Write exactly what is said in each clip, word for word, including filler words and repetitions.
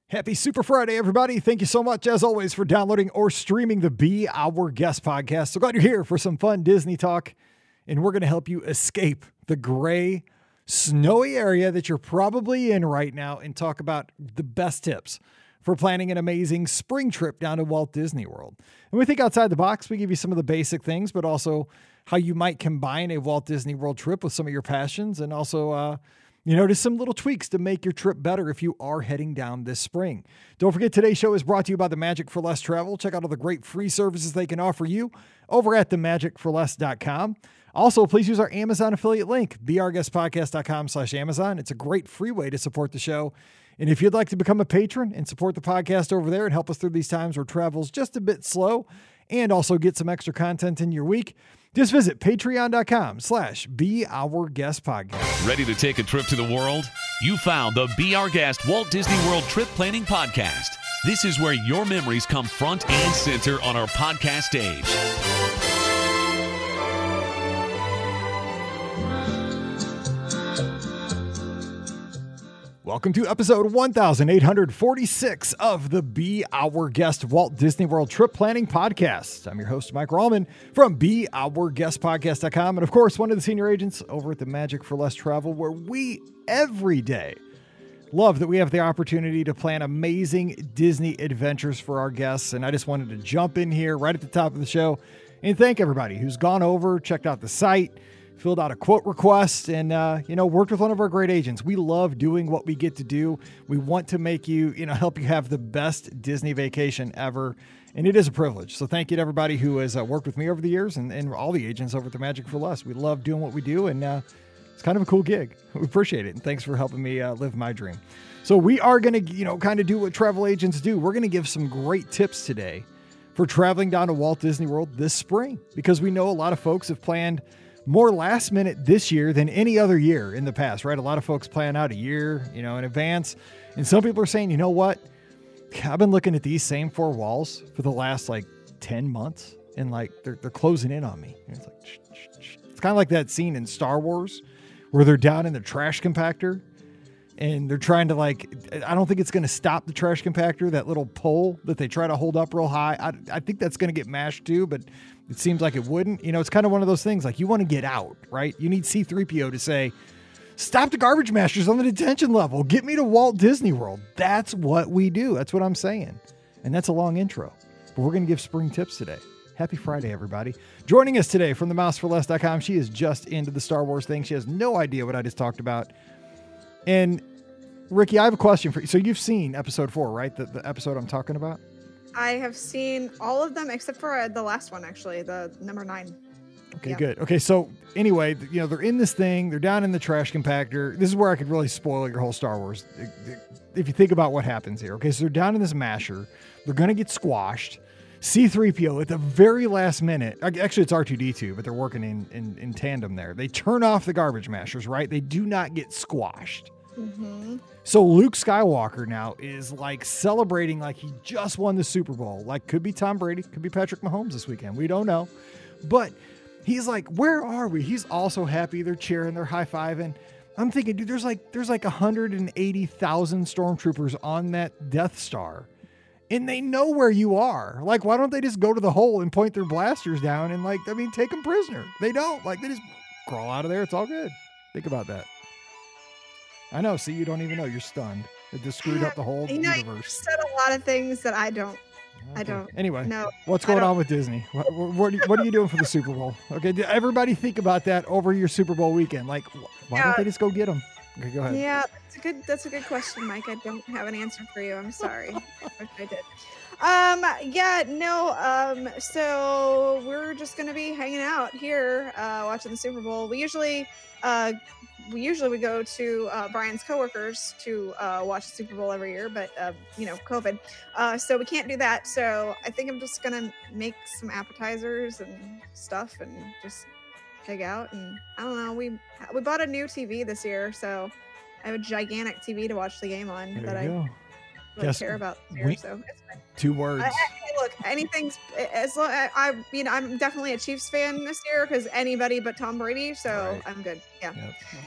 Happy Super Friday, everybody. Thank you so much, as always, for downloading or streaming the Be Our Guest podcast. So glad you're here for some fun Disney talk, and we're going to help you escape the gray, snowy area that you're probably in right now and talk about the best tips for planning an amazing spring trip down to Walt Disney World. And we think outside the box. We give you some of the basic things, but also how you might combine a Walt Disney World trip with some of your passions, and also, uh, you know, just some little tweaks to make your trip better if you are heading down this spring. Don't forget, today's show is brought to you by the Magic for Less Travel. Check out all the great free services they can offer you over at the magic for less dot com. Also, please use our Amazon affiliate link, be our guest podcast dot com slash Amazon. It's a great free way to support the show. And if you'd like to become a patron and support the podcast over there and help us through these times where travel's just a bit slow and also get some extra content in your week, just visit patreon.com slash be our guest podcast. Ready to take a trip to the world? You found the Be Our Guest Walt Disney World Trip Planning Podcast. This is where your memories come front and center on our podcast stage. Welcome to episode one thousand eight hundred forty-six of the Be Our Guest Walt Disney World Trip Planning Podcast. I'm your host, Mike Rallman from be our guest podcast dot com. And of course, one of the senior agents over at the Magic for Less Travel, where we every day love that we have the opportunity to plan amazing Disney adventures for our guests. And I just wanted to jump in here right at the top of the show and thank everybody who's gone over, checked out the site, filled out a quote request, and, uh, you know, worked with one of our great agents. We love doing what we get to do. We want to make you, you know, help you have the best Disney vacation ever. And it is a privilege. So thank you to everybody who has uh, worked with me over the years, and, and all the agents over at the Magic for Less. We love doing what we do, and uh, it's kind of a cool gig. We appreciate it. And thanks for helping me uh, live my dream. So we are going to, you know, kind of do what travel agents do. We're going to give some great tips today for traveling down to Walt Disney World this spring, because we know a lot of folks have planned more last minute this year than any other year in the past, right? A lot of folks plan out a year, you know, in advance. And some people are saying, you know what? I've been looking at these same four walls for the last like ten months, and like they're, they're closing in on me. And it's like, shh, shh, shh. It's kind of like that scene in Star Wars where they're down in the trash compactor and they're trying to, like, I don't think it's going to stop the trash compactor, that little pole that they try to hold up real high. I, I think that's going to get mashed too, but it seems like it wouldn't. You know, it's kind of one of those things, like, you want to get out, right? You need C three P O to say, stop the garbage masters on the detention level. Get me to Walt Disney World. That's what we do. That's what I'm saying. And that's a long intro, but we're going to give spring tips today. Happy Friday, everybody. Joining us today from the mouse for less dot com, she is just into the Star Wars thing. She has no idea what I just talked about. And Ricky, I have a question for you. So you've seen episode four, right? The, the episode I'm talking about? I have seen all of them except for uh, the last one, actually, the number nine. Okay, yeah. Good. Okay, so anyway, you know, they're in this thing. They're down in the trash compactor. This is where I could really spoil your whole Star Wars, if you think about what happens here. Okay, so they're down in this masher. They're going to get squashed. C three P O at the very last minute. Actually, it's R two D two, but they're working in, in, in tandem there. They turn off the garbage mashers, right? They do not get squashed. Mm-hmm. So Luke Skywalker now is like celebrating like he just won the Super Bowl. Like, could be Tom Brady, could be Patrick Mahomes this weekend. We don't know. But he's like, where are we? He's also happy. They're cheering, they're high-fiving. I'm thinking, dude, there's like there's like one hundred eighty thousand stormtroopers on that Death Star. And they know where you are. Like, why don't they just go to the hole and point their blasters down and, like, I mean, take them prisoner? They don't. Like, they just crawl out of there. It's all good. Think about that. I know. See, you don't even know. You're stunned. It just screwed up the whole you know, universe. You said a lot of things that I don't. Okay. I don't. Anyway, no, what's going on with Disney? What, what, what are you doing for the Super Bowl? Okay, everybody think about that over your Super Bowl weekend. Like, why yeah. don't they just go get them? Okay, go ahead. Yeah, that's a good. That's a good question, Mike. I don't have an answer for you. I'm sorry. I wish I did. Um, yeah, no, um, so we're just gonna be hanging out here, uh, watching the Super Bowl. We usually, uh, we usually we go to, uh, Brian's coworkers to, uh, watch the Super Bowl every year, but, uh, you know, COVID, uh, so we can't do that. So I think I'm just gonna make some appetizers and stuff and just hang out. And I don't know, we, we bought a new T V this year, so I have a gigantic T V to watch the game on There that you I go. really Yes, care about this year, we- so it's fine. Two words. I, I, look, anything's as long. I, I mean, I'm definitely a Chiefs fan this year because anybody but Tom Brady, so Right. I'm good. Yeah. Yep.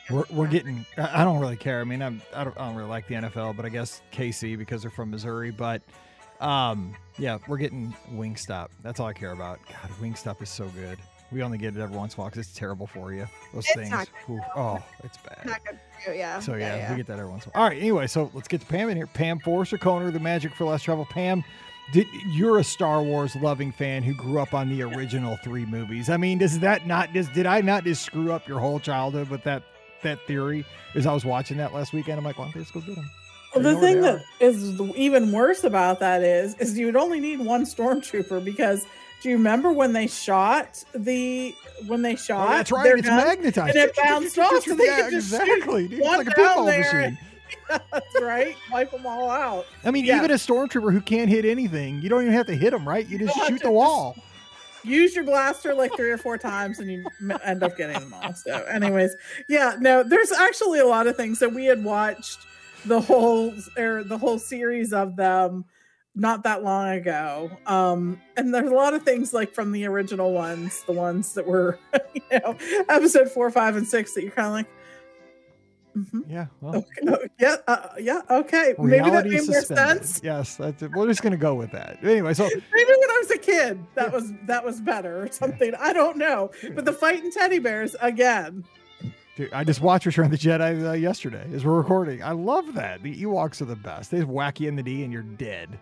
We're, we're getting, I I don't really care. I mean, I'm, I don't, I don't really like the N F L, but I guess K C because they're from Missouri. But um, yeah, we're getting Wingstop. That's all I care about. God, Wingstop is so good. We only get it every once in a while because it's terrible for you. Those It's things. not Oof, oh, it's bad. Not good for you, yeah. So yeah, yeah, we get that every once in a while. All right, anyway, so let's get to Pam in here. Pam Forrester Koner, the Magic for Less Travel. Pam, did, you're a Star Wars loving fan who grew up on the original three movies. I mean, does that not just did I not just screw up your whole childhood with that that theory? As I was watching that last weekend, I'm like, why don't they just go get them? Well, the thing that is even worse about that is, is you would only need one stormtrooper because do you remember when they shot the when they shot? Oh, that's right. their It's guns magnetized. and it bounced off, so they Yeah, could just exactly. shoot Dude, it's one like a down pinball there. machine. And, that's right. Wipe them all out. I mean, Yeah. even a stormtrooper who can't hit anything, you don't even have to hit them, right? You just You don't shoot have the to wall. Use your blaster like three or four times and you m- end up getting them all. So anyways, yeah, no, there's actually a lot of things that we had watched the whole or the whole series of them not that long ago. Um, and there's a lot of things like from the original ones, the ones that were, you know, episode four, five, and six that you're kind of like, mhm. Yeah. Well, Okay, oh, yeah, uh, yeah, okay. Maybe that reality made more suspended. sense. Yes, that's it. We're just gonna go with that. Anyway, so Maybe when I was a kid, that was that was better or something. I don't know. But the fighting teddy bears again. dude, I just watched Return of the Jedi uh, yesterday as we're recording. I love that. The Ewoks are the best. They just whack you in the knee and you're dead.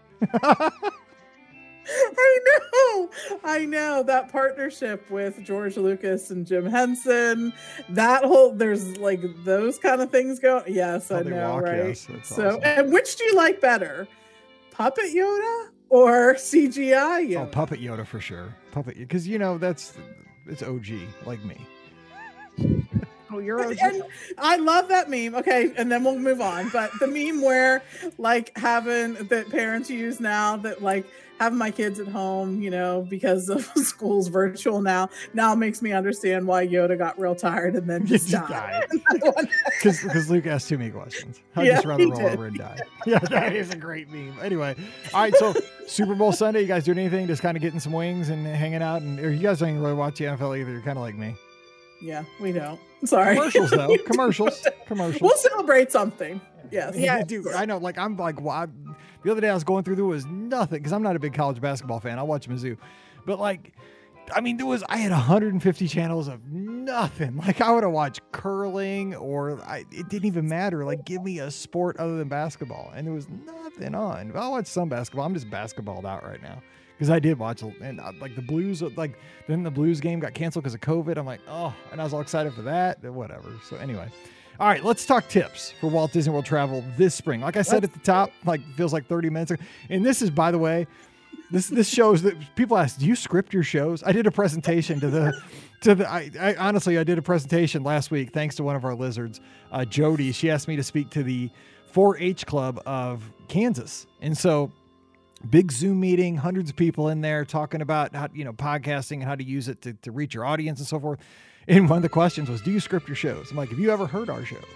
I know, I know that partnership with George Lucas and Jim Henson. That whole there's like those kind of things go. Yes, How I they know, walk, right? yes, that's so, awesome. and which do you like better, Puppet Yoda or C G I Yoda? Oh, Puppet Yoda for sure. Puppet, because you know that's it's O G like me. Oh, you're O G. And I love that meme. Okay, and then we'll move on. But the meme where like having that parents use now that like having my kids at home, you know, because of school's virtual now, now makes me understand why Yoda got real tired and then just Just died. Because because Luke asked too many questions. I'd Yeah, just rather he roll did. over and die. Yeah, that is a great meme. Anyway, all right, so Super Bowl Sunday, you guys doing anything? Just kind of getting some wings and hanging out? And or you guys don't even really watch the N F L either. You're kind of like me. Yeah, we don't. Sorry. Commercials, though. Commercials. Commercials. We'll celebrate something. Yes. Yeah. Dude, I know. Like, I'm like, well, I, the other day I was going through, there was nothing, because I'm not a big college basketball fan. I watch Mizzou. But, like, I mean, there was, I had one hundred fifty channels of nothing. Like, I would have watched curling or I, it didn't even matter. Like, give me a sport other than basketball. And there was nothing on. I'll watch some basketball. I'm just basketballed out right now. Because I did watch, and uh, like the Blues, like then the Blues game got canceled because of COVID. I'm like, oh, and I was all excited for that. Whatever. So anyway, all right, let's talk tips for Walt Disney World travel this spring. Like I said at the top, like feels like thirty minutes ago. And this is, by the way, this this shows that people ask, do you script your shows? I did a presentation to the to the. I, I honestly, I did a presentation last week thanks to one of our lizards, uh, Jody. She asked me to speak to the four H Club of Kansas, and so. Big Zoom meeting, hundreds of people in there talking about how, you know, podcasting and how to use it to, to reach your audience and so forth. And one of the questions was, do you script your shows? I'm like, have you ever heard our show?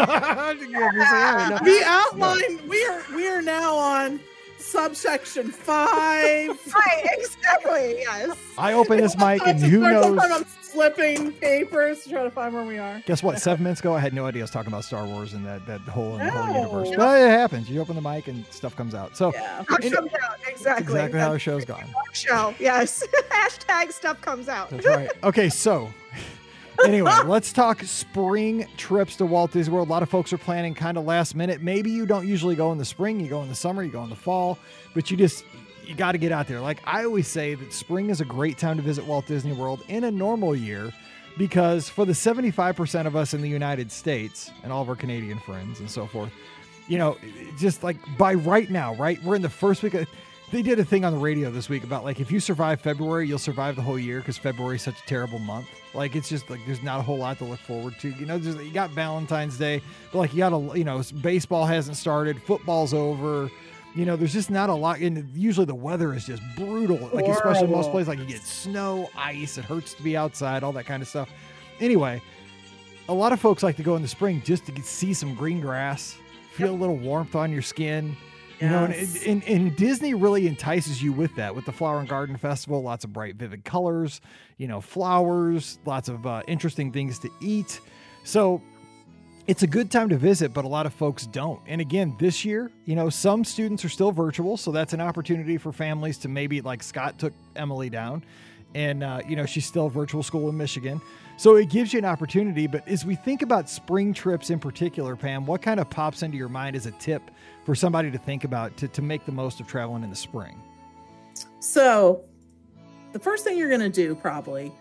The outline, we are we are now on subsection five. Right, exactly. Yes. I open this mic and who knows? I'm flipping papers to try to find where we are. Guess what? Seven minutes ago, I had no idea I was talking about Star Wars and that, that whole, No. whole universe. But it happens. You open the mic and stuff comes out. So Yeah. Stuff Any- comes out. that's Exactly. exactly how our That's show's gone. our show. Yes. Hashtag stuff comes out. That's right. Okay, so anyway, let's talk spring trips to Walt Disney World. A lot of folks are planning kind of last minute. Maybe you don't usually go in the spring, you go in the summer, you go in the fall, but you just you got to get out there. Like I always say that spring is a great time to visit Walt Disney World in a normal year because for the seventy-five percent of us in the United States and all of our Canadian friends and so forth, you know, just like by right now, right? We're in the first week of They did a thing on the radio this week about like if you survive February, you'll survive the whole year because February is such a terrible month. Like it's just like there's not a whole lot to look forward to. You know, just, you got Valentine's Day, but like you got a you know baseball hasn't started, football's over. You know, there's just not a lot. And usually the weather is just brutal. Like especially in most Horrible. places, like you get snow, ice. It hurts to be outside, all that kind of stuff. Anyway, a lot of folks like to go in the spring just to get, see some green grass, feel a little warmth on your skin. You know, and, Yes. and, and Disney really entices you with that, with the Flower and Garden Festival, lots of bright, vivid colors, you know, flowers, lots of uh, interesting things to eat. So it's a good time to visit, but a lot of folks don't. And again, this year, you know, some students are still virtual. So that's an opportunity for families to maybe, like Scott took Emily down and, uh, you know, she's still virtual school in Michigan. So it gives you an opportunity. But as we think about spring trips in particular, Pam, what kind of pops into your mind as a tip for somebody to think about to, to make the most of traveling in the spring? So the first thing you're going to do probably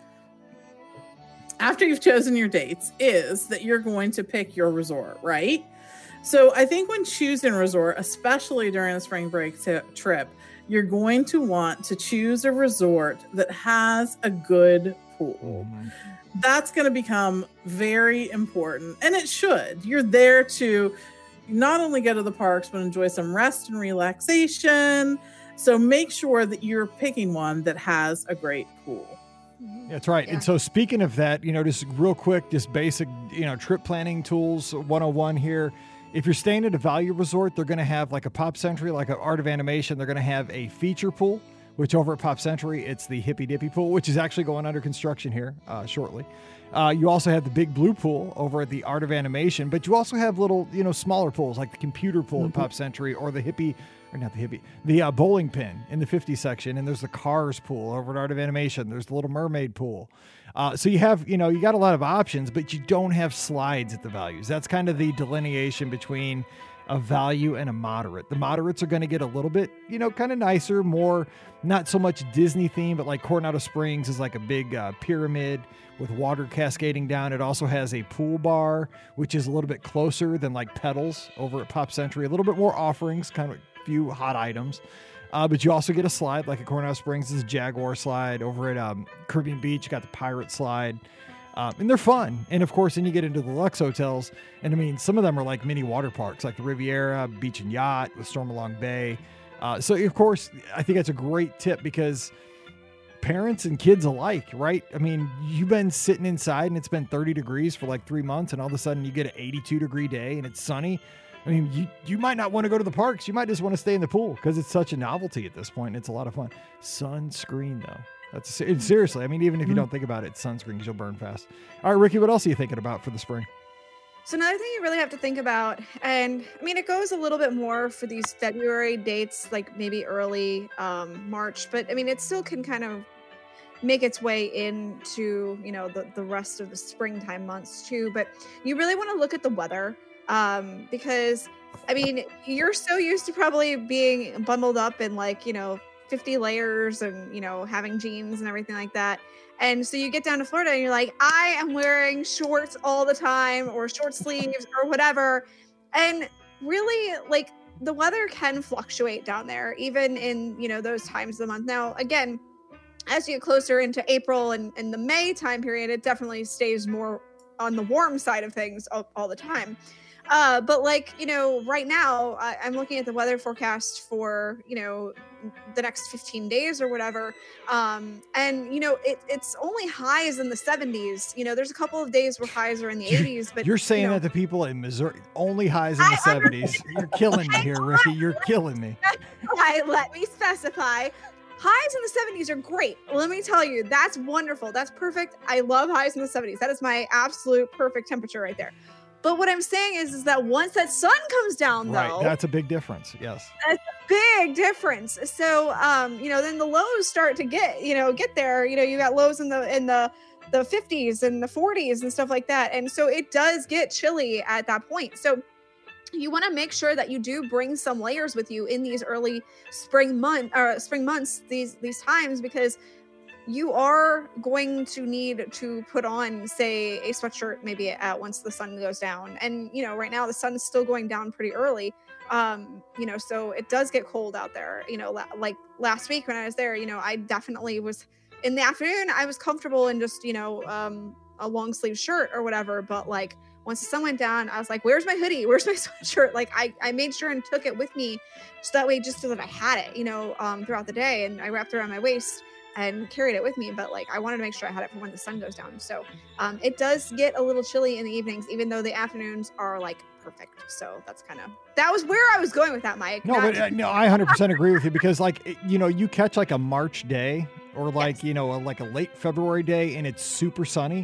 after you've chosen your dates is that you're going to pick your resort, right? So I think when choosing a resort, especially during the spring break t- trip, you're going to want to choose a resort that has a good pool. Mm-hmm. That's going to become very important, and it should. You're there to not only go to the parks, but enjoy some rest and relaxation. So make sure that you're picking one that has a great pool. That's right. Yeah. And so speaking of that, you know, just real quick, just basic, you know, trip planning tools one oh one here. If you're staying at a value resort, they're going to have like a Pop Century, like an Art of Animation. They're going to have a feature pool, which over at Pop Century, it's the Hippy Dippy pool, which is actually going under construction here uh, shortly. Uh, you also have the big blue pool over at the Art of Animation, but you also have little, you know, smaller pools like the computer pool mm-hmm. at Pop Century or the Hippie, or not the Hippie, the uh, bowling pin in the fifty section. And there's the Cars pool over at Art of Animation. There's the Little Mermaid pool. Uh, so you have, you know, you got a lot of options, but you don't have slides at the values. That's kind of the delineation between a value and a moderate. The moderates are going to get a little bit, you know, kind of nicer, more, not so much Disney theme, but like Coronado Springs is like a big uh, pyramid with water cascading down. It also has a pool bar, which is a little bit closer than like Pedals over at Pop Century. A little bit more offerings, kind of a few hot items. Uh, but you also get a slide like at Coronado Springs. This is a Jaguar slide. Over at um, Caribbean Beach, you got the Pirate slide. Um, and they're fun. And of course, then you get into the Lux hotels. And I mean, some of them are like mini water parks, like the Riviera, Beach and Yacht with Stormalong Bay. Uh, so of course, I think that's a great tip because parents and kids alike, right? I mean, you've been sitting inside and it's been thirty degrees for like three months. And all of a sudden you get an eighty-two degree day and it's sunny. I mean, you, you might not want to go to the parks. You might just want to stay in the pool because it's such a novelty at this point. And it's a lot of fun. Sunscreen, though. That's it's, seriously. I mean, even if you don't think about it, sunscreen because you'll burn fast. All right, Ricky, what else are you thinking about for the spring? So another thing you really have to think about, and I mean, it goes a little bit more for these February dates, like maybe early um, March, but I mean, it still can kind of make its way into, you know, the, the rest of the springtime months too. But you really want to look at the weather. Um, because I mean, you're so used to probably being bundled up in like, you know, fifty layers and, you know, having jeans and everything like that. And so you get down to Florida and you're like, I am wearing shorts all the time or short sleeves or whatever. And really like the weather can fluctuate down there, even in, you know, those times of the month. Now, again, as you get closer into April and, and the May time period, it definitely stays more on the warm side of things all, all the time. Uh, but like, you know, right now I, I'm looking at the weather forecast for, you know, the next fifteen days or whatever. Um, and, you know, it, it's only highs in the seventies. You know, there's a couple of days where highs are in the eighties. But you're saying you know, that to people in Missouri, only highs in the I seventies. You're killing me here, Ricky. You're killing me. Right, let me specify. Highs in the seventies are great. Let me tell you, that's wonderful. That's perfect. I love highs in the seventies. That is my absolute perfect temperature right there. But what I'm saying is, is that once that sun comes down, right, though, that's a big difference. Yes, that's a big difference. So, um, you know, then the lows start to get, you know, get there. You know, you got lows in the in the the fifties and the forties and stuff like that, and so it does get chilly at that point. So, you want to make sure that you do bring some layers with you in these early spring month or spring months, these these times, because you are going to need to put on, say, a sweatshirt maybe at once the sun goes down. And, you know, right now the sun is still going down pretty early. Um, you know, so it does get cold out there. You know, la- like last week when I was there, you know, I definitely was in the afternoon, I was comfortable in just, you know, um, a long sleeve shirt or whatever. But like once the sun went down, I was like, where's my hoodie? Where's my sweatshirt? Like I, I made sure and took it with me so that way, just so that I had it, you know, um, throughout the day, and I wrapped it around my waist and carried it with me. But like, I wanted to make sure I had it for when the sun goes down. So um, it does get a little chilly in the evenings, even though the afternoons are like perfect. So that's kind of, that was where I was going with that, Mike. No, but uh, no, I one hundred percent agree with you, because like, it, you know, you catch like a March day or like, yes. you know, a, like a late February day and it's super sunny.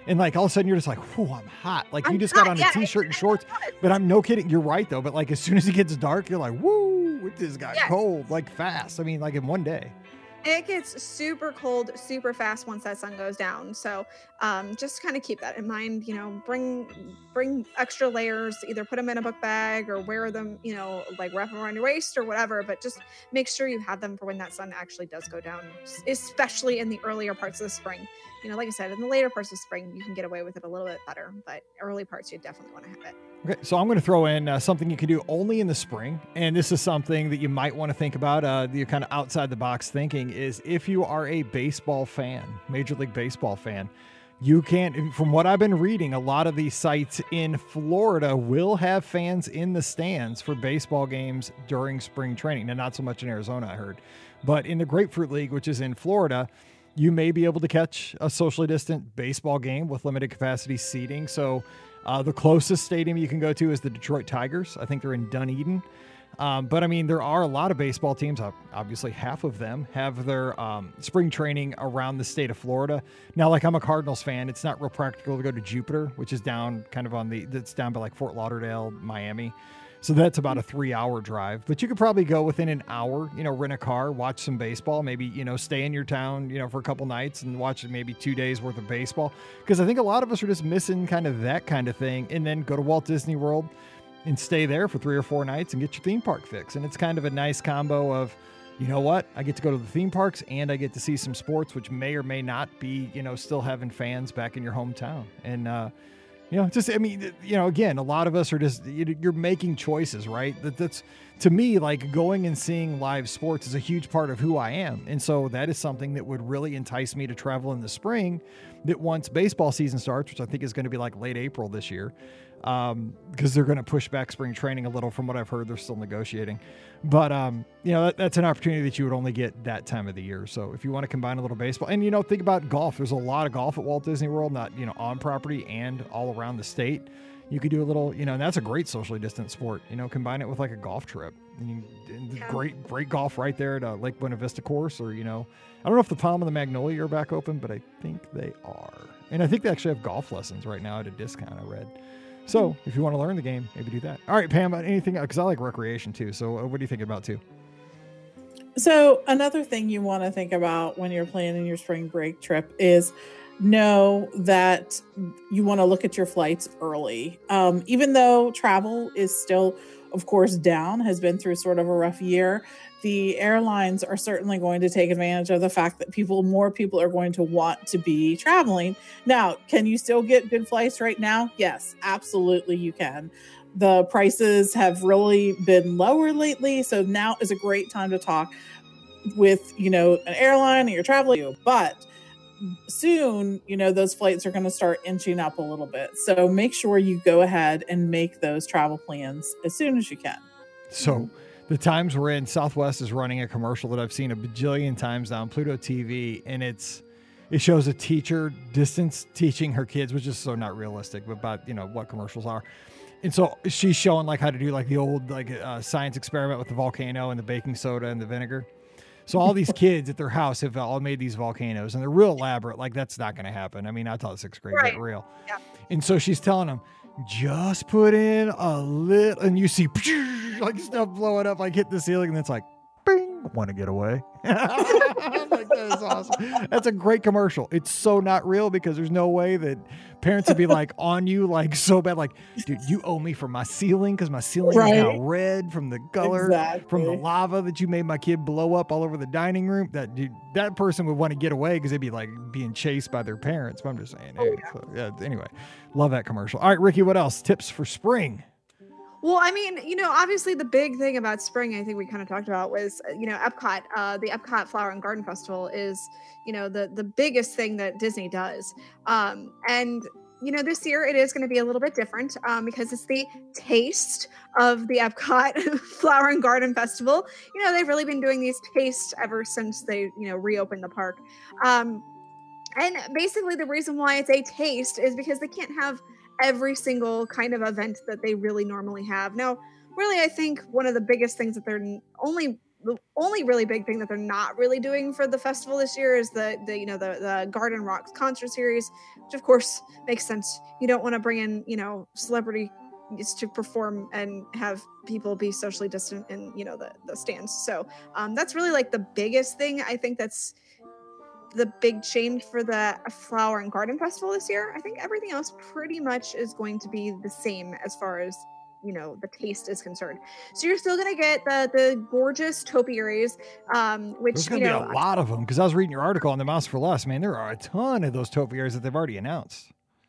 And like all of a sudden you're just like, whew, I'm hot. Like you I'm just hot, got on a yeah, t-shirt and it's shorts. hot. But I'm no kidding. You're right though. But like as soon as it gets dark, you're like, woo, it just got Yes. cold, like fast. I mean, like in one day. It gets super cold, super fast once that sun goes down. So um, just kind of keep that in mind. You know, bring bring extra layers. Either put them in a book bag or wear them. You know, like wrap them around your waist or whatever. But just make sure you have them for when that sun actually does go down, especially in the earlier parts of the spring. You know, like I said, in the later parts of spring, you can get away with it a little bit better. But early parts, you definitely want to have it. Okay, so I'm going to throw in uh, something you can do only in the spring, and this is something that you might want to think about. Uh, you're kind of outside the box thinking is if you are a baseball fan, Major League Baseball fan, you can't. From what I've been reading, a lot of these sites in Florida will have fans in the stands for baseball games during spring training. Now, not so much in Arizona, I heard, but in the Grapefruit League, which is in Florida, you may be able to catch a socially distant baseball game with limited capacity seating. So. Uh, the closest stadium you can go to is the Detroit Tigers. I think they're in Dunedin. Um, but, I mean, there are a lot of baseball teams. Obviously, half of them have their um, spring training around the state of Florida. Now, like I'm a Cardinals fan. It's not real practical to go to Jupiter, which is down kind of on the – that's down by like Fort Lauderdale, Miami. So that's about a three-hour drive. But you could probably go within an hour, you know, rent a car, watch some baseball, maybe, you know, stay in your town, you know, for a couple nights and watch maybe two days worth of baseball. Because I think a lot of us are just missing kind of that kind of thing. And then go to Walt Disney World and stay there for three or four nights and get your theme park fix. And it's kind of a nice combo of, you know what, I get to go to the theme parks and I get to see some sports, which may or may not be, you know, still having fans back in your hometown. And, uh, You know, just, I mean, you know, again, a lot of us are just, you're making choices, right? That That's, to me, like going and seeing live sports is a huge part of who I am. And so that is something that would really entice me to travel in the spring, that once baseball season starts, which I think is going to be like late April this year, um, because they're going to push back spring training a little from what I've heard. They're still negotiating. But, um, you know, that, that's an opportunity that you would only get that time of the year. So if you want to combine a little baseball, and, you know, think about golf. There's a lot of golf at Walt Disney World, not, you know, on property and all around the state. You could do a little, you know, and that's a great socially distant sport. You know, combine it with like a golf trip. And you, and Yeah. great, great golf right there at uh, Lake Buena Vista course, or, you know, I don't know if the Palm and the Magnolia are back open, but I think they are. And I think they actually have golf lessons right now at a discount, I read. So if you want to learn the game, maybe do that. All right, Pam, anything, because I like recreation too. So uh, what are you thinking about too? So another thing you want to think about when you're planning your spring break trip is know that you want to look at your flights early. Um, even though travel is still, of course, down, has been through sort of a rough year, the airlines are certainly going to take advantage of the fact that people, more people are going to want to be traveling. Now, can you still get good flights right now? Yes, absolutely you can. The prices have really been lower lately, so now is a great time to talk with, you know, an airline and you're traveling. But soon, you know, those flights are going to start inching up a little bit. So make sure you go ahead and make those travel plans as soon as you can. So the times we're in, Southwest is running a commercial that I've seen a bajillion times now on Pluto T V, and it's it shows a teacher distance teaching her kids, which is so not realistic, but about, you know, what commercials are. And so she's showing like how to do like the old like uh, science experiment with the volcano and the baking soda and the vinegar. So all these kids at their house have all made these volcanoes, and they're real elaborate. Like, that's not going to happen. I mean, I taught sixth grade, Right. get real. Yeah. And so she's telling them, just put in a little, and you see like stuff blowing up, like hit the ceiling, and it's like, bing, want to get away. I'm like, that is awesome. That's a great commercial. It's so not real because there's no way that parents would be like on you, like so bad, like, dude, you owe me for my ceiling because my ceiling Right. is now red from the color, Exactly. from the lava that you made my kid blow up all over the dining room. That dude, that person would want to get away because they'd be like being chased by their parents. But I'm just saying, hey, so, yeah. Anyway, love that commercial. All right, Ricky, what else? Tips for spring? Well, I mean, you know, obviously the big thing about spring, I think we kind of talked about, was, uh, you know, Epcot. Uh, the Epcot Flower and Garden Festival is, you know, the the biggest thing that Disney does. Um, and you know, this year it is going to be a little bit different um, because it's the taste of the Epcot Flower and Garden Festival. You know, they've really been doing these tastes ever since they, you know, reopened the park. Um, and basically, the reason why it's a taste is because they can't have every single kind of event that they really normally have. Now, really, I think one of the biggest things that they're only the only really big thing that they're not really doing for the festival this year is the, the you know, the, the Garden Rocks concert series, which of course makes sense. You don't want to bring in, you know, celebrity to perform and have people be socially distant in, you know, the, the stands. So um, that's really like the biggest thing. I think that's the big change for the Flower and Garden Festival this year. I think everything else pretty much is going to be the same as far as, you know, the taste is concerned. So you're still going to get the the gorgeous topiaries, um, which, There's going you to know, be a lot of them, because I was reading your article on the Mouse for Less. Man, there are a ton of those topiaries that they've already announced.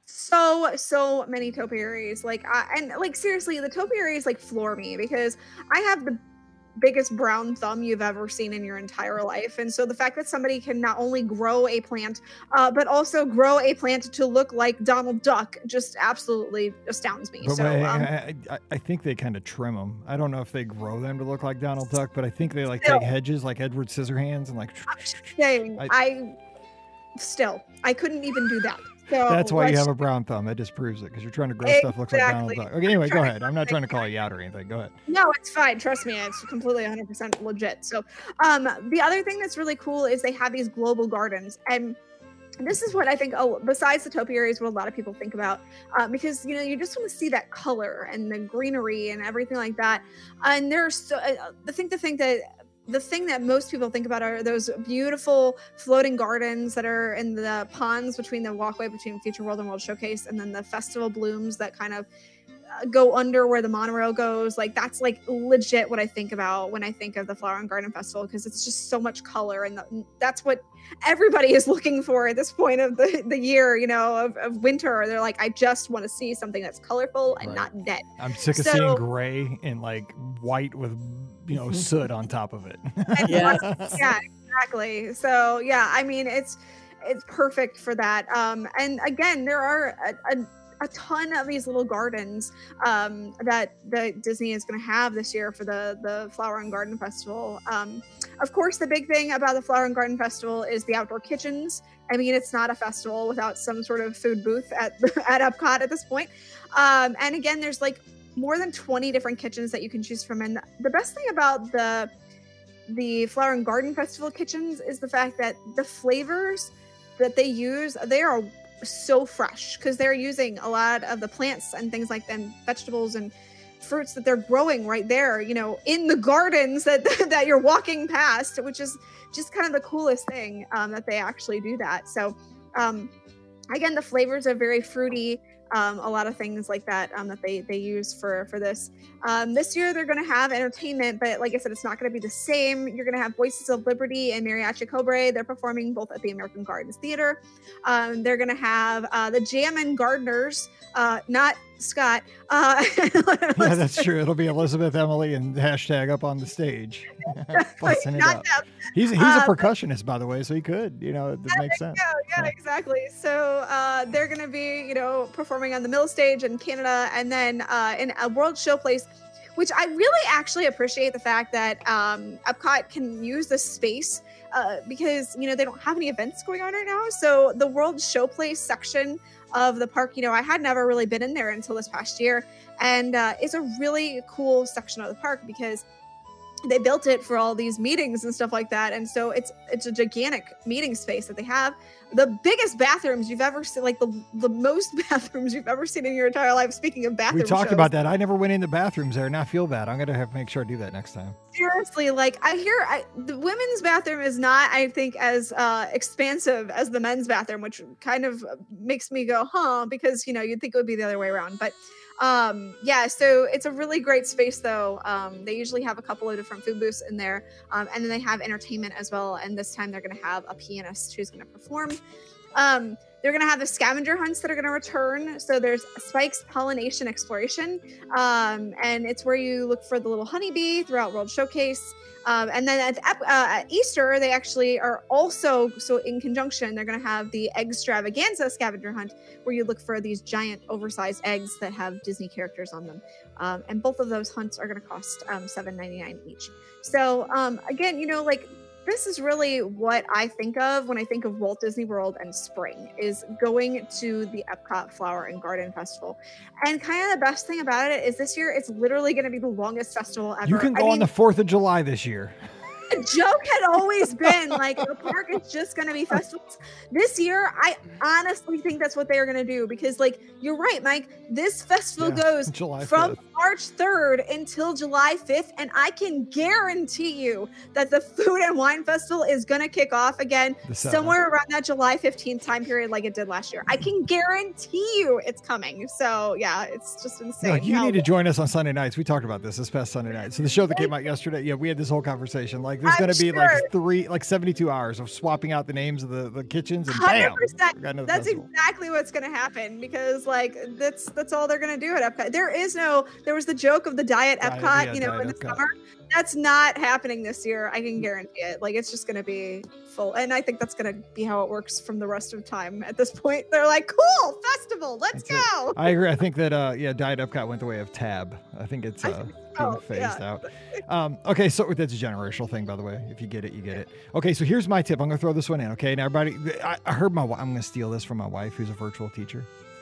So, so many topiaries. Like, I, and like, seriously, the topiaries like floor me because I have the biggest brown thumb you've ever seen in your entire life. And so the fact that somebody can not only grow a plant, uh, but also grow a plant to look like Donald Duck just absolutely astounds me. But so I, um, I, I, I think they kind of trim them. I don't know if they grow them to look like Donald Duck, but I think they like Still. take hedges like Edward Scissorhands and like. saying, I- I, still, I couldn't even do that. So That's why you let's- have a brown thumb. That just proves it, because you're trying to grow stuff that looks like Donald Exactly. Duck. Okay, anyway, go Trying- ahead. I'm not trying to call you out or anything. Go ahead. No, it's fine. Trust me, it's completely one hundred percent legit. So, um, the other thing that's really cool is they have these global gardens, and this is what I think. Oh, besides the topiaries, what a lot of people think about, uh, because you know you just want to see that color and the greenery and everything like that. And there's so, uh, I think the thing that. The thing that most people think about are those beautiful floating gardens that are in the ponds between the walkway between Future World and World Showcase, and then the festival blooms that kind of uh, go under where the monorail goes. Like that's like legit what I think about when I think of the Flower and Garden Festival, because it's just so much color, and the, that's what everybody is looking for at this point of the, the year, you know, of, of winter. They're like, I just want to see something that's colorful and Right. not dead. I'm sick of So- seeing gray and like white with, you know, soot on top of it. Yeah. Yeah, exactly. So yeah, I mean, it's it's perfect for that. Um, and again, there are a, a, a ton of these little gardens um, that that Disney is going to have this year for the the Flower and Garden Festival. Um, of course, the big thing about the Flower and Garden Festival is the outdoor kitchens. I mean, it's not a festival without some sort of food booth at at Epcot at this point. Um, and again, there's like more than twenty different kitchens that you can choose from. And the best thing about the the Flower and Garden Festival kitchens is the fact that the flavors that they use, they are so fresh because they're using a lot of the plants and things like them, vegetables and fruits that they're growing right there, you know, in the gardens that that you're walking past, which is just kind of the coolest thing, um, that they actually do that. So um, again, the flavors are very fruity. Um, a lot of things like that um, that they they use for for this. Um, this year they're going to have entertainment, but like I said, it's not going to be the same. You're going to have Voices of Liberty and Mariachi Cobre. They're performing both at the American Gardens Theater. Um, they're going to have uh, the Jammin' Gardeners, uh, not Scott. Uh, Yeah, that's true. It'll be Elizabeth, Emily, and hashtag up on the stage. Busting it not up. them. He's he's Uh, a percussionist, by the way, so he could, you know, it makes sense. Yeah, yeah, Yeah. exactly. So uh, they're going to be, you know, performing on the Mill Stage in Canada, and then uh, in a World Showplace, which I really actually appreciate the fact that um, Epcot can use this space uh, because, you know, they don't have any events going on right now. So the World Showplace section of the park, you know, I had never really been in there until this past year, and uh, it's a really cool section of the park because they built it for all these meetings and stuff like that. And so it's it's a gigantic meeting space that they have. The biggest bathrooms you've ever seen, like the, the most bathrooms you've ever seen in your entire life. Speaking of bathroom We talked shows, about that. I never went in the bathrooms there, and I feel bad. I'm gonna have to make sure I do that next time. seriously, like I hear I, the women's bathroom is not, I think, as uh, expansive as the men's bathroom, which kind of makes me go, huh, because, you know, you'd think it would be the other way around. But um yeah, so it's a really great space though. Um they usually have a couple of different food booths in there, um and then they have entertainment as well, and this time they're going to have a pianist who's going to perform. um they're going to have the scavenger hunts that are going to return. So there's Spike's Pollination Exploration, um and it's where you look for the little honeybee throughout World Showcase. Um, and then at, uh, at Easter, they actually are also, so in conjunction, they're going to have the Eggstravaganza scavenger hunt, where you look for these giant oversized eggs that have Disney characters on them. Um, and both of those hunts are going to cost um, seven ninety-nine each. So um, again, you know, like this is really what I think of when I think of Walt Disney World and spring, is going to the Epcot Flower and Garden Festival. And kind of the best thing about it is this year, it's literally going to be the longest festival ever. You can I go on mean, the fourth of July this year. The joke had always been like the park is just going to be festivals. This year, I honestly think that's what they are going to do because, like, you're right, Mike. This festival Yeah, goes July from fifth. March third until July fifth, and I can guarantee you that the Food and Wine Festival is going to kick off again The seventh. somewhere around that July fifteenth time period, like it did last year. I can guarantee you it's coming. So yeah, it's just insane. No, you how- need to join us on Sunday nights. We talked about this this past Sunday night. So the show that came out yesterday, yeah, we had this whole conversation. Like, there's I'm going to be sure. like three, like seventy-two hours of swapping out the names of the, the kitchens, and bam, one hundred percent. we got another That's festival. exactly what's going to happen because, like, that's that's all they're going to do at Epcot. There is no. There was the joke of the diet Diet, Epcot, yeah, you know, Diet in the Epcot. summer. That's not happening this year. I can guarantee it. Like, it's just going to be full, and I think that's going to be how it works from the rest of time. At this point, they're like, "Cool festival, let's That's it. go." I agree. I think that uh yeah, Diet Epcot went the way of Tab. I think it's I uh think being so, phased yeah. out. Um okay, so that's a generational thing, by the way. If you get it, you get it. Okay, so here's my tip. I'm gonna throw this one in. Okay, now everybody, I, I heard my wi- I'm gonna steal this from my wife, who's a virtual teacher,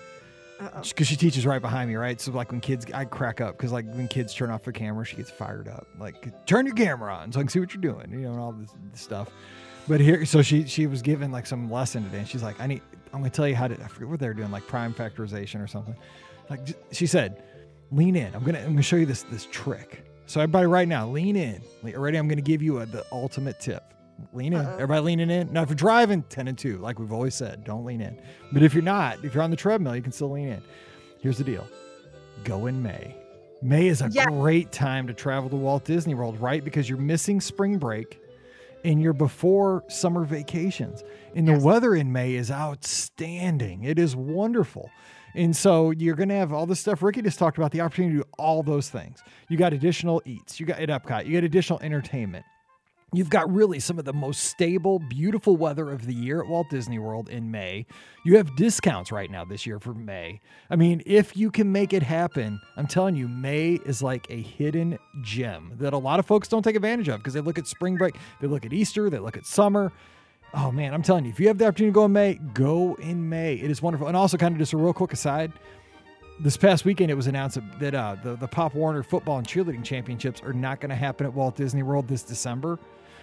Uh-oh. because she teaches right behind me, right? So like when kids, I crack up because like when kids turn off the camera, she gets fired up. Like, turn your camera on so I can see what you're doing, you know, and all this, this stuff. But here, so she she was given like some lesson today, and she's like, I need, I'm gonna tell you how to. I forget what they're doing, like prime factorization or something. Like j- she said, lean in. I'm gonna I'm gonna show you this this trick. So everybody, right now, lean in. Le- Ready? I'm gonna give you a, the ultimate tip. Lean in. Uh-oh. Everybody leaning in. Now, if you're driving, ten and two, like we've always said, don't lean in. But if you're not, if you're on the treadmill, you can still lean in. Here's the deal. Go in May. May is a Yeah. great time to travel to Walt Disney World, right? Because you're missing spring break and you're before summer vacations. And the Yes. weather in May is outstanding. It is wonderful. And so you're going to have all this stuff. Ricky just talked about the opportunity to do all those things. You got additional eats. You got at Epcot. You got additional entertainment. You've got really some of the most stable, beautiful weather of the year at Walt Disney World in May. You have discounts right now this year for May. I mean, if you can make it happen, I'm telling you, May is like a hidden gem that a lot of folks don't take advantage of because they look at spring break, they look at Easter, they look at summer. Oh man, I'm telling you, if you have the opportunity to go in May, go in May. It is wonderful. And also, kind of just a real quick aside, this past weekend it was announced that uh, the, the Pop Warner Football and Cheerleading Championships are not going to happen at Walt Disney World this December.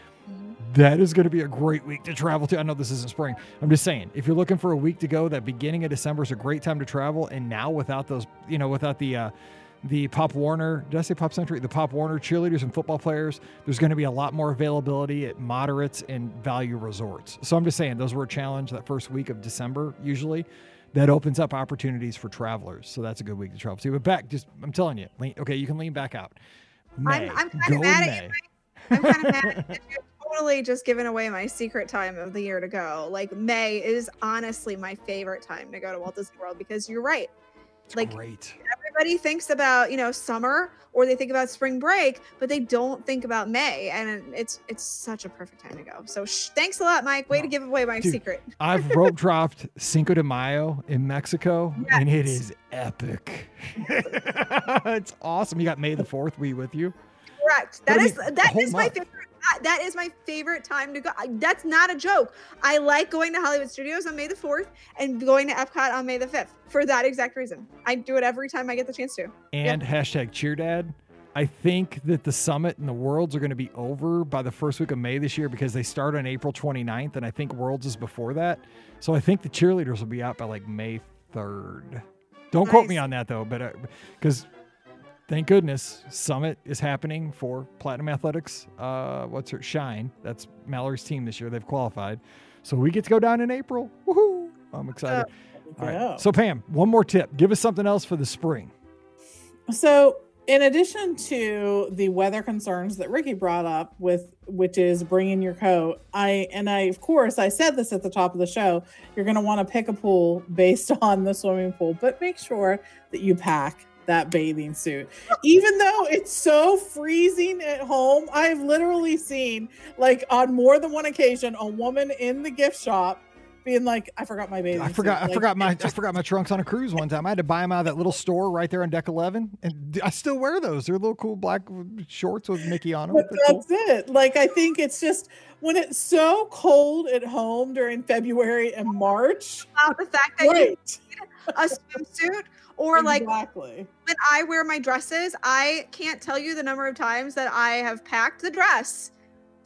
That is going to be a great week to travel to. I know this isn't spring. I'm just saying, if you're looking for a week to go, that beginning of December is a great time to travel. And now without those, you know, without the uh, the Pop Warner, did I say Pop Century? The Pop Warner cheerleaders and football players, there's going to be a lot more availability at moderates and value resorts. So I'm just saying, those were a challenge that first week of December usually. That opens up opportunities for travelers. So that's a good week to travel to. But back, just I'm telling you, lean, okay, you can lean back out. May. I'm, I'm kind Go of mad in at you. May. I'm kind of mad at you. Totally just giving away my secret time of the year to go. Like, May is honestly my favorite time to go to Walt Disney World because you're right. It's Like, great. everybody thinks about, you know, summer or they think about spring break, but they don't think about May, and it's it's such a perfect time to go. So sh- thanks a lot, Mike. Way to give away my Dude, secret. I've rope dropped Cinco de Mayo in Mexico, and it Yes. is epic. It's awesome. You got May the fourth. We with you? Correct. But That I is mean, the that whole is my month. favorite. uh, That is my favorite time to go. I- That's not a joke. I like going to Hollywood Studios on May the fourth and going to Epcot on May the fifth for that exact reason. I do it every time I get the chance to. And hashtag CheerDad. I think that the summit and the Worlds are going to be over by the first week of May this year because they start on April twenty-ninth, and I think Worlds is before that. So I think the cheerleaders will be out by like May third. Don't quote me Nice. on that though, but because thank goodness Summit is happening for Platinum Athletics. Uh, what's her Shine? That's Mallory's team this year. They've qualified, so we get to go down in April. Woohoo! I'm excited. All right. Yeah. So Pam, one more tip. Give us something else for the spring. So, in addition to the weather concerns that Ricky brought up with, which is bringing your coat, I and I of course I said this at the top of the show. You're going to want to pick a pool based on the swimming pool, but make sure that you pack that bathing suit. Even though it's so freezing at home, I've literally seen, like, on more than one occasion, a woman in the gift shop being like, I forgot my bathing I forgot. suit. I Like, forgot my. it's I just- forgot my trunks on a cruise one time. I had to buy them out of that little store right there on deck eleven, and I still wear those. They're little cool black shorts with Mickey on them. But They're cool. that's it. Like, I think it's just when it's so cold at home during February and March. About the fact that you Great. need a swimsuit or like Exactly. when I wear my dresses, I can't tell you the number of times that I have packed the dress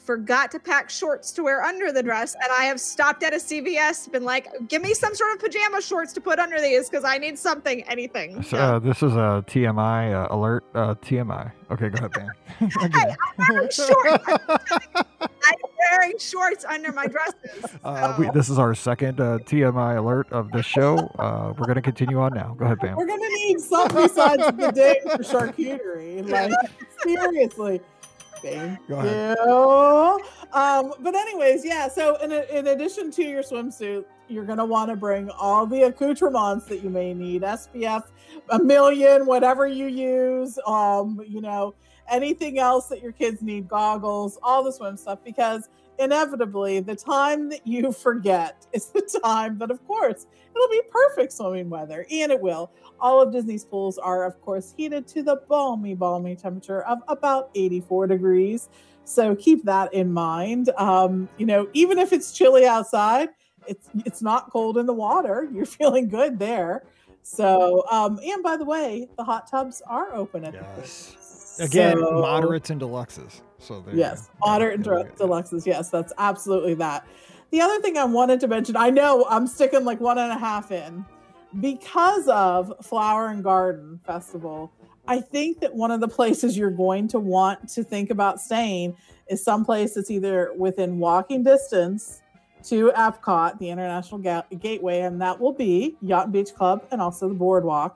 forgot to pack shorts to wear under the dress, and I have stopped at a C V S, been like, give me some sort of pajama shorts to put under these because I need something, anything. So, uh, this is a T M I uh, alert. Uh, T M I. Okay, go ahead, Ben. Hey, I'm wearing shorts. I'm wearing shorts under my dresses. So. Uh, we, this is our second uh, T M I alert of the show. Uh, we're going to continue on now. Go ahead, Pam. We're going to need some besides the day for charcuterie. Like, seriously. Thank you. Um, but anyways, yeah. So in, in addition to your swimsuit, you're going to want to bring all the accoutrements that you may need. S P F a million, whatever you use. Um, you know, anything else that your kids need, goggles, all the swim stuff, because inevitably the time that you forget is the time that, of course, it'll be perfect swimming weather, and it will. All of Disney's pools are, of course, heated to the balmy, balmy temperature of about eighty-four degrees. So keep that in mind. Um, you know, even if it's chilly outside, it's it's not cold in the water. You're feeling good there. So, um, and by the way, the hot tubs are open at yes. the pool. Again, so, moderates and deluxes. So there yes, you moderate and de- deluxes. Yes, that's absolutely that. The other thing I wanted to mention, I know I'm sticking like one and a half in. Because of Flower and Garden Festival, I think that one of the places you're going to want to think about staying is someplace that's either within walking distance to Epcot, the International Ga- Gateway, and that will be Yacht and Beach Club and also the Boardwalk.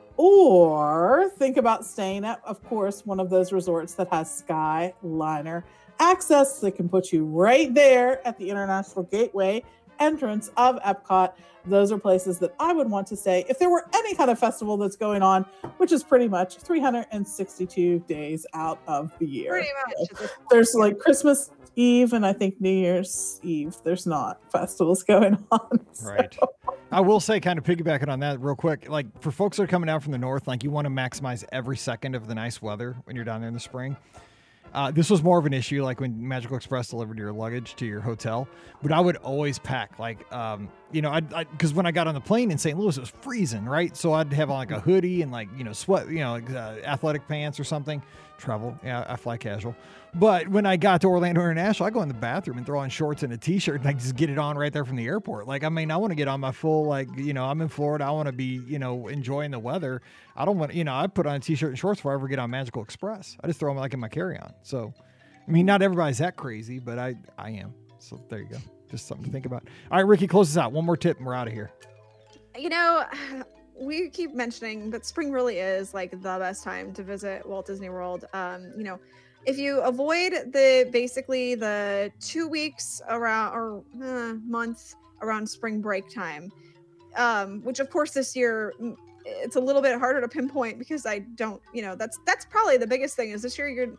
Or think about staying at, of course, one of those resorts that has Skyliner access that can put you right there at the International Gateway entrance of Epcot. Those are places that I would want to stay if there were any kind of festival that's going on, which is pretty much three hundred sixty-two days out of the year. Pretty much. So there's like Christmas Eve and I think New Year's Eve. There's not festivals going on. So. Right. I will say, kind of piggybacking on that real quick, like for folks that are coming down from the north, like you want to maximize every second of the nice weather when you're down there in the spring. Uh, this was more of an issue like when Magical Express delivered your luggage to your hotel, but I would always pack like, um, you know, I'd, I'd, cause when I got on the plane in Saint Louis, it was freezing, right? So I'd have on like a hoodie and like, you know, sweat, you know, like, uh, athletic pants or something, travel. Yeah. I fly casual. But when I got to Orlando International, I go in the bathroom and throw on shorts and a t-shirt and I just get it on right there from the airport. Like, I mean, I want to get on my full, like, you know, I'm in Florida. I want to be, you know, enjoying the weather. I don't want, you know, I put on a t-shirt and shorts before I ever get on Magical Express. I just throw them like in my carry-on. So, I mean, not everybody's that crazy, but I, I am. So there you go. Just something to think about. All right, Ricky, close this out. One more tip and we're out of here. You know, we keep mentioning that spring really is like the best time to visit Walt Disney World. Um, you know, if you avoid the basically the two weeks around or uh, month around spring break time, um, which of course this year it's a little bit harder to pinpoint because I don't, you know, that's that's probably the biggest thing is this year you're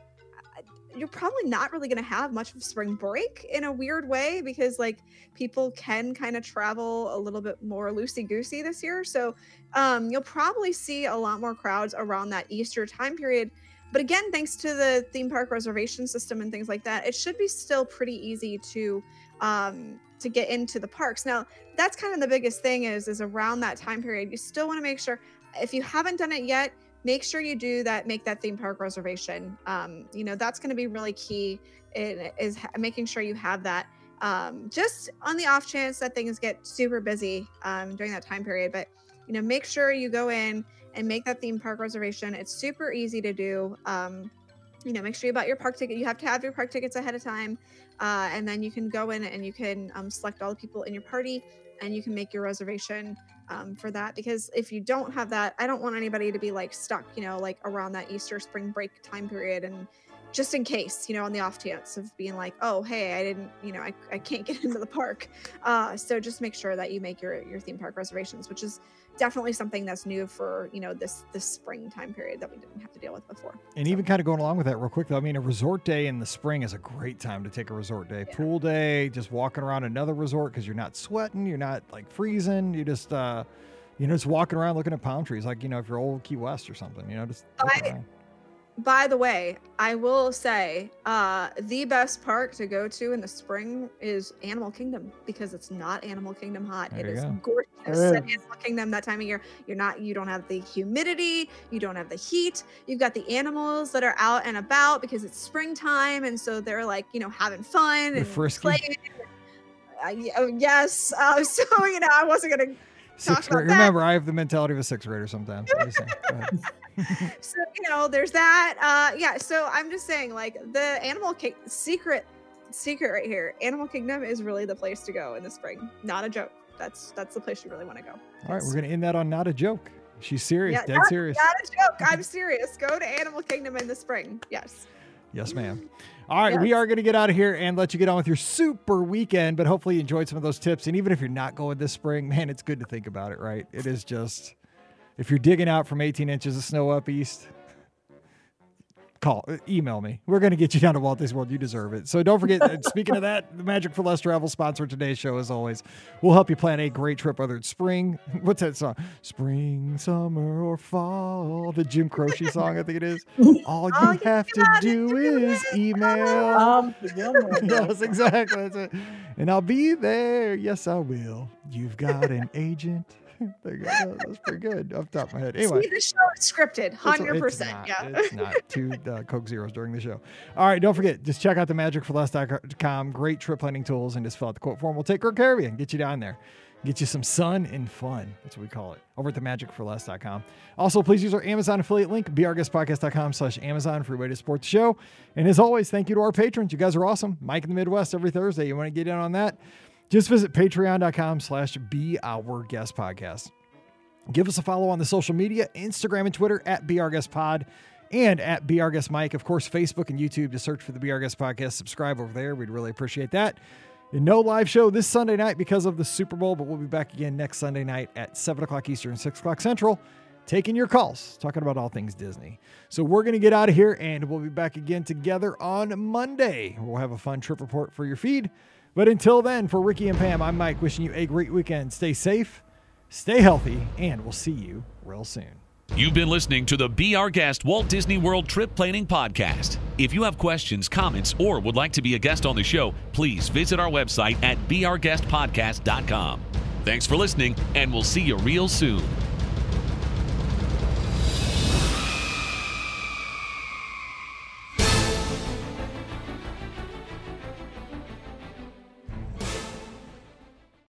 you're probably not really going to have much of spring break in a weird way because like people can kind of travel a little bit more loosey-goosey this year. So um, you'll probably see a lot more crowds around that Easter time period. But again, thanks to the theme park reservation system and things like that, it should be still pretty easy to um, to get into the parks. Now, that's kind of the biggest thing is, is around that time period, you still want to make sure, if you haven't done it yet, make sure you do that, make that theme park reservation. Um, you know, that's going to be really key in, is making sure you have that um, just on the off chance that things get super busy um, during that time period. But, you know, make sure you go in and make that theme park reservation. It's super easy to do. Um, you know, make sure you bought your park ticket. You have to have your park tickets ahead of time. Uh, and then you can go in and you can um, select all the people in your party and you can make your reservation um, for that. Because if you don't have that, I don't want anybody to be like stuck, you know, like around that Easter spring break time period. And just in case, you know, on the off chance of being like, oh, hey, I didn't, you know, I, I can't get into the park. Uh, so just make sure that you make your, your theme park reservations, which is definitely something that's new for, you know, this, this spring time period that we didn't have to deal with before. And so, even kind of going along with that real quick, though, I mean, a resort day in the spring is a great time to take a resort day. Yeah. Pool day, just walking around another resort because you're not sweating, you're not like freezing, you just, uh, you know, just walking around looking at palm trees, like, you know, if you're old Key West or something, you know, just. I, by the way, I will say uh, the best park to go to in the spring is Animal Kingdom because it's not Animal Kingdom hot. There It you is go. gorgeous There at is. Animal Kingdom that time of year. You're not, you don't have the humidity, you don't have the heat. You've got the animals that are out and about because it's springtime, and so they're like, you know, having fun They're and frisky. playing. Uh, y- oh, yes. Uh, so you know, I wasn't gonna. Sixth about grade. that. Remember, I have the mentality of a sixth grader sometimes. I'm just saying. Go ahead. So you know, there's that. Uh, yeah. So I'm just saying, like the Animal Ki- secret, secret right here. Animal Kingdom is really the place to go in the spring. Not a joke. That's that's the place you really want to go. All right, we're going to end that on not a joke. She's serious, Yeah, dead not, serious. not a joke. I'm serious. Go to Animal Kingdom in the spring. Yes. Yes, ma'am. All right, we Yes. are going to get out of here and let you get on with your super weekend, but hopefully you enjoyed some of those tips. And even if you're not going this spring, man, it's good to think about it, right? It is just, if you're digging out from eighteen inches of snow up east, call, uh, email me. We're going to get you down to Walt Disney World. You deserve it. So don't forget, uh, speaking of that, the Magic for Less Travel sponsor today's show, as always. We'll help you plan a great trip, whether it's spring. What's that song? Spring, summer, or fall. The Jim Croce song, I think it is. All you All you have to gotta do do is is email. Um, yeah, man. Yes, exactly. That's it. And I'll be there. Yes, I will. You've got an agent. There you go. That's pretty good off the top of my head. Anyway. See, the show is scripted. It's- Hundred it's percent. not. Yeah. It's not. Two uh, Coke Zeros during the show. All right, don't forget, just check out the magic for less dot com. Great trip planning tools, and just fill out the quote form. We'll take good care of you and get you down there. Get you some sun and fun. That's what we call it. Over at the magic for less dot com. Also, please use our Amazon affiliate link, be our guest podcast dot com slash Amazon, free way to support the show. And as always, thank you to our patrons. You guys are awesome. Mike in the Midwest every Thursday. You want to get in on that? Just visit patreon dot com slash be our guest podcast. Give us a follow on the social media, Instagram and Twitter at BeOurGuestPod and at BeOurGuestMike. Of course, Facebook and YouTube. Just search for the Be Our Guest Podcast. Subscribe over there. We'd really appreciate that. And no live show this Sunday night because of the Super Bowl, but we'll be back again next Sunday night at seven o'clock Eastern, six o'clock Central, taking your calls, talking about all things Disney. So we're going to get out of here, and we'll be back again together on Monday. We'll have a fun trip report for your feed. But until then, for Ricky and Pam, I'm Mike, wishing you a great weekend. Stay safe, stay healthy, and we'll see you real soon. You've been listening to the Be Our Guest Walt Disney World Trip Planning Podcast. If you have questions, comments, or would like to be a guest on the show, please visit our website at be our guest podcast dot com. Thanks for listening, and we'll see you real soon.